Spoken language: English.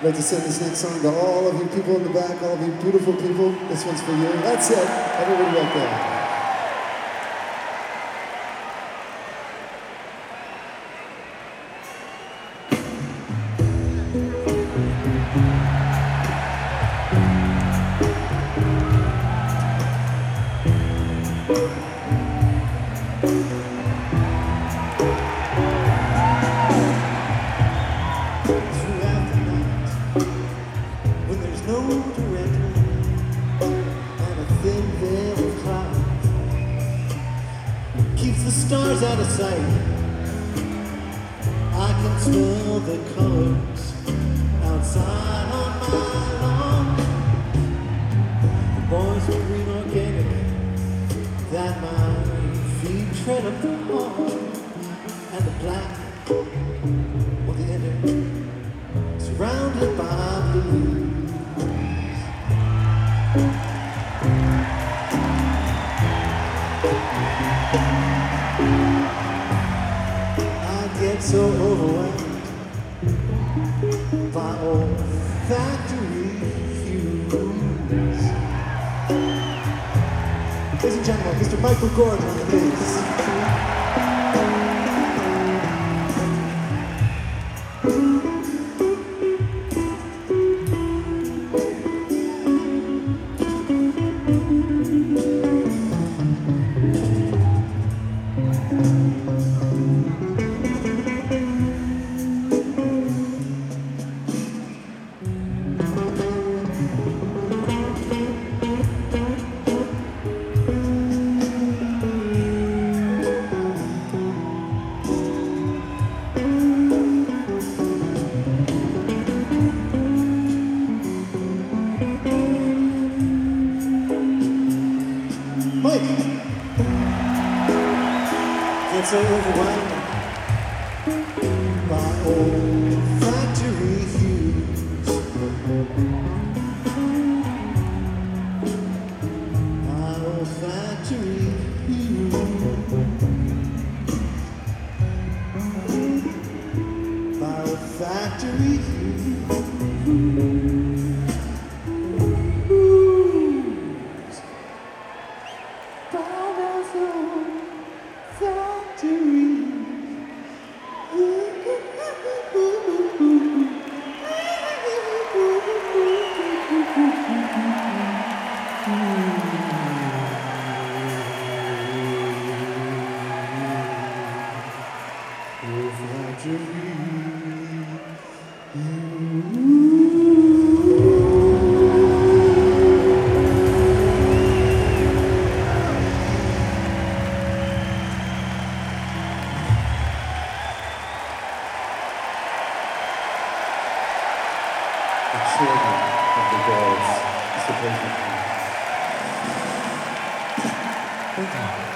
I'd like to send this next song to all of you people in the back, all of you beautiful people. This one's for you. That's it. Everybody right there. Keeps the stars out of sight. I can smell the colors outside on my lawn. The boys are green organic that my feet tread up the hall. And the black on the inner, surrounded by blue. I get so overwhelmed by old factory fumes. Ladies and gentlemen, Mr. Michael Gordon on the bass. Mike! Get so overwhelmed by old factory hues. My old factory hues. My old factory hues. The children of the gods, Mr. President. Thank you.